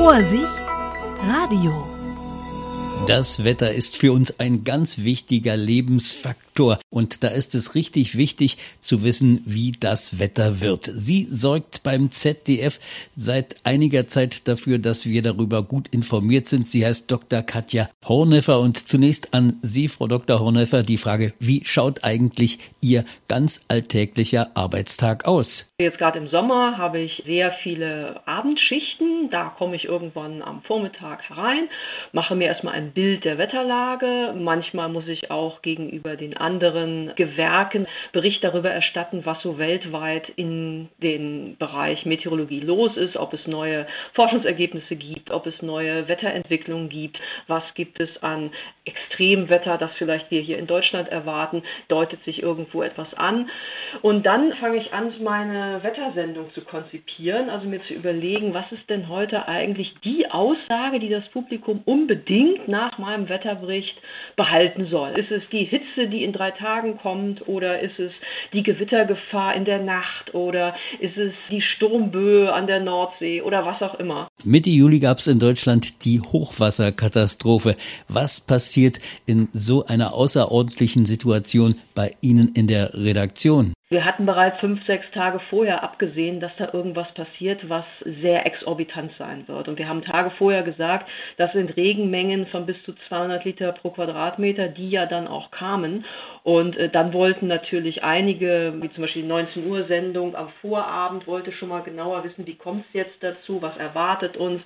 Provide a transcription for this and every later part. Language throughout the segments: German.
Vorsicht, Radio. Das Wetter ist für uns ein ganz wichtiger Lebensfaktor und da ist es richtig wichtig zu wissen, wie das Wetter wird. Sie sorgt beim ZDF seit einiger Zeit dafür, dass wir darüber gut informiert sind. Sie heißt Dr. Katja Horneffer und zunächst an Sie, Frau Dr. Horneffer, die Frage, wie schaut eigentlich Ihr ganz alltäglicher Arbeitstag aus? Jetzt gerade im Sommer habe ich sehr viele Abendschichten. Da komme ich irgendwann am Vormittag herein, mache mir erstmal ein Bild der Wetterlage. Manchmal muss ich auch gegenüber den anderen Gewerken Bericht darüber erstatten, was so weltweit in dem Bereich Meteorologie los ist, ob es neue Forschungsergebnisse gibt, ob es neue Wetterentwicklungen gibt, was gibt es an Extremwetter, das vielleicht wir hier in Deutschland erwarten, deutet sich irgendwo etwas an. Und dann fange ich an, meine Wettersendung zu konzipieren, also mir zu überlegen, was ist denn heute eigentlich die Aussage, die das Publikum unbedingt nach meinem Wetterbericht behalten soll. Ist es die Hitze, die in 3 Tagen kommt, oder ist es die Gewittergefahr in der Nacht, oder ist es die Sturmböe an der Nordsee oder was auch immer. Mitte Juli gab es in Deutschland die Hochwasserkatastrophe. Was passiert in so einer außerordentlichen Situation bei Ihnen in der Redaktion? Wir hatten bereits 5, 6 Tage vorher abgesehen, dass da irgendwas passiert, was sehr exorbitant sein wird. Und wir haben Tage vorher gesagt, das sind Regenmengen von bis zu 200 Liter pro Quadratmeter, die ja dann auch kamen. Und dann wollten natürlich einige, wie zum Beispiel die 19 Uhr Sendung am Vorabend, wollte schon mal genauer wissen, wie kommt es jetzt dazu, was erwartet uns,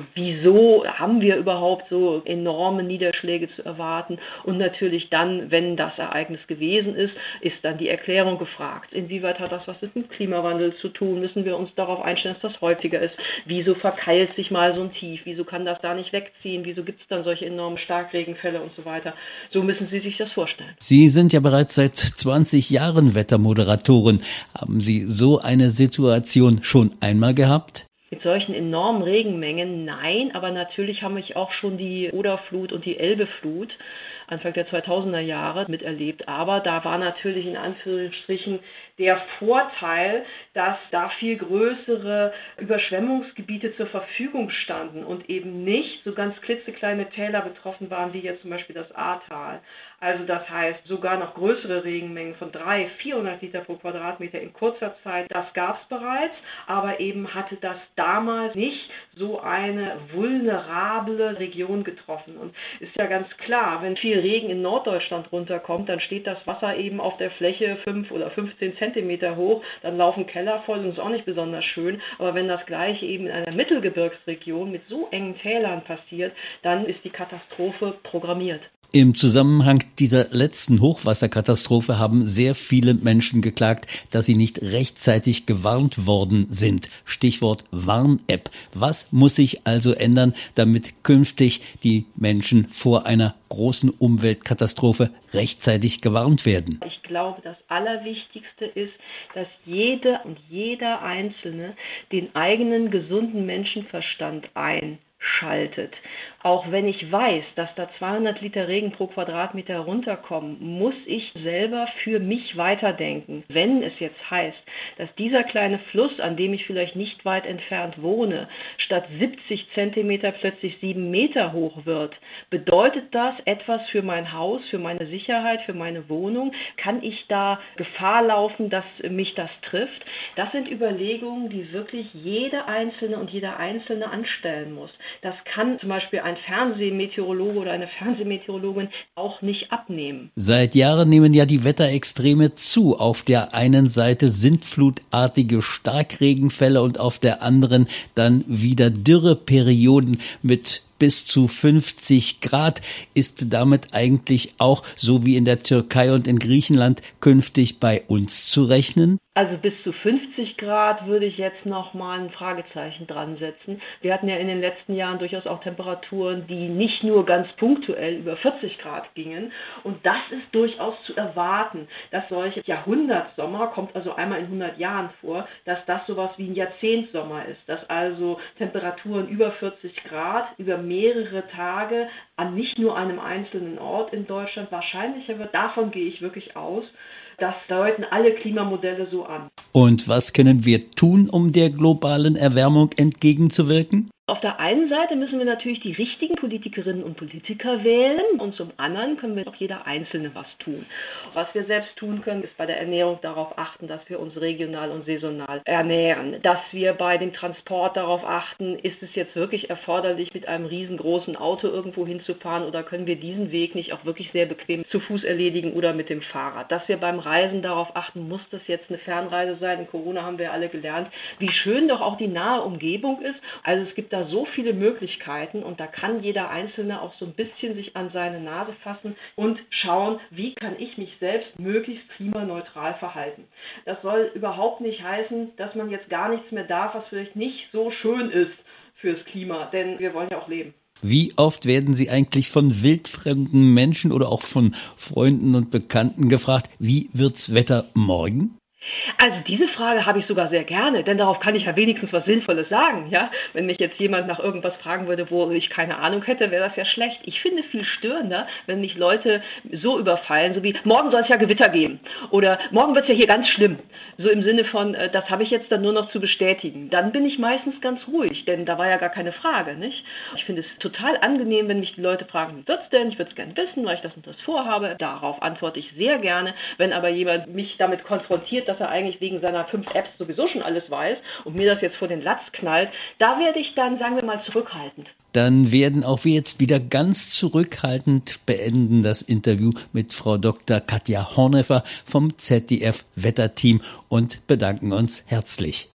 wieso haben wir überhaupt so enorme Niederschläge zu erwarten. Und natürlich dann, wenn das Ereignis gewesen ist, ist dann die Erklärung gefragt. Inwieweit hat das was mit dem Klimawandel zu tun? Müssen wir uns darauf einstellen, dass das häufiger ist? Wieso verkeilt sich mal so ein Tief? Wieso kann das da nicht wegziehen? Wieso gibt es dann solche enormen Starkregenfälle und so weiter? So müssen Sie sich das vorstellen. Sie sind ja bereits seit 20 Jahren Wettermoderatorin. Haben Sie so eine Situation schon einmal gehabt? Mit solchen enormen Regenmengen, nein, aber natürlich habe ich auch schon die Oderflut und die Elbeflut Anfang der 2000er Jahre miterlebt. Aber da war natürlich in Anführungsstrichen der Vorteil, dass da viel größere Überschwemmungsgebiete zur Verfügung standen und eben nicht so ganz klitzekleine Täler betroffen waren, wie jetzt zum Beispiel das Ahrtal. Also das heißt, sogar noch größere Regenmengen von 300, 400 Liter pro Quadratmeter in kurzer Zeit, das gab es bereits, aber eben hatte das damals nicht so eine vulnerable Region getroffen. Und ist ja ganz klar, wenn viel Regen in Norddeutschland runterkommt, dann steht das Wasser eben auf der Fläche 5 oder 15 Zentimeter hoch, dann laufen Keller voll und ist auch nicht besonders schön. Aber wenn das Gleiche eben in einer Mittelgebirgsregion mit so engen Tälern passiert, dann ist die Katastrophe programmiert. Im Zusammenhang dieser letzten Hochwasserkatastrophe haben sehr viele Menschen geklagt, dass sie nicht rechtzeitig gewarnt worden sind. Stichwort Warn-App. Was muss sich also ändern, damit künftig die Menschen vor einer großen Umweltkatastrophe rechtzeitig gewarnt werden? Ich glaube, das Allerwichtigste ist, dass jede und jeder Einzelne den eigenen gesunden Menschenverstand einschaltet. Auch wenn ich weiß, dass da 200 Liter Regen pro Quadratmeter runterkommen, muss ich selber für mich weiterdenken. Wenn es jetzt heißt, dass dieser kleine Fluss, an dem ich vielleicht nicht weit entfernt wohne, statt 70 Zentimeter plötzlich 7 Meter hoch wird, bedeutet das etwas für mein Haus, für meine Sicherheit, für meine Wohnung? Kann ich da Gefahr laufen, dass mich das trifft? Das sind Überlegungen, die wirklich jede Einzelne und jeder Einzelne anstellen muss. Das kann zum Beispiel ein Fernsehmeteorologe oder eine Fernsehmeteorologin auch nicht abnehmen. Seit Jahren nehmen ja die Wetterextreme zu. Auf der einen Seite sintflutartige Starkregenfälle und auf der anderen dann wieder Dürreperioden mit bis zu 50 Grad. Ist damit eigentlich auch, so wie in der Türkei und in Griechenland, künftig bei uns zu rechnen? Also bis zu 50 Grad würde ich jetzt noch mal ein Fragezeichen dran setzen. Wir hatten ja in den letzten Jahren durchaus auch Temperaturen, die nicht nur ganz punktuell über 40 Grad gingen. Und das ist durchaus zu erwarten, dass solche Jahrhundertsommer, kommt also einmal in 100 Jahren vor, dass das sowas wie ein Jahrzehntsommer ist. Dass also Temperaturen über 40 Grad über mehrere Tage an nicht nur einem einzelnen Ort in Deutschland wahrscheinlicher wird. Davon gehe ich wirklich aus. Das deuten alle Klimamodelle so an. Und was können wir tun, um der globalen Erwärmung entgegenzuwirken? Auf der einen Seite müssen wir natürlich die richtigen Politikerinnen und Politiker wählen und zum anderen können wir auch jeder Einzelne was tun. Was wir selbst tun können, ist bei der Ernährung darauf achten, dass wir uns regional und saisonal ernähren, dass wir bei dem Transport darauf achten, ist es jetzt wirklich erforderlich, mit einem riesengroßen Auto irgendwo hinzufahren oder können wir diesen Weg nicht auch wirklich sehr bequem zu Fuß erledigen oder mit dem Fahrrad. Dass wir beim Reisen darauf achten, muss das jetzt eine Fernreise sein. In Corona haben wir alle gelernt, wie schön doch auch die nahe Umgebung ist. Also es gibt da so viele Möglichkeiten und da kann jeder Einzelne auch so ein bisschen sich an seine Nase fassen und schauen, wie kann ich mich selbst möglichst klimaneutral verhalten. Das soll überhaupt nicht heißen, dass man jetzt gar nichts mehr darf, was vielleicht nicht so schön ist fürs Klima, denn wir wollen ja auch leben. Wie oft werden Sie eigentlich von wildfremden Menschen oder auch von Freunden und Bekannten gefragt, wie wird's Wetter morgen? Also diese Frage habe ich sogar sehr gerne, denn darauf kann ich ja wenigstens was Sinnvolles sagen. Ja? Wenn mich jetzt jemand nach irgendwas fragen würde, wo ich keine Ahnung hätte, wäre das ja schlecht. Ich finde viel störender, wenn mich Leute so überfallen, so wie, morgen soll es ja Gewitter geben oder morgen wird es ja hier ganz schlimm. So im Sinne von, das habe ich jetzt dann nur noch zu bestätigen. Dann bin ich meistens ganz ruhig, denn da war ja gar keine Frage. Nicht? Ich finde es total angenehm, wenn mich die Leute fragen, wie wird's denn? Ich würde es gerne wissen, weil ich das und das vorhabe. Darauf antworte ich sehr gerne. Wenn aber jemand mich damit konfrontiert, dass er eigentlich wegen seiner 5 Apps sowieso schon alles weiß und mir das jetzt vor den Latz knallt, da werde ich dann, sagen wir mal, zurückhaltend. Dann werden auch wir jetzt wieder ganz zurückhaltend beenden das Interview mit Frau Dr. Katja Horneffer vom ZDF Wetterteam und bedanken uns herzlich.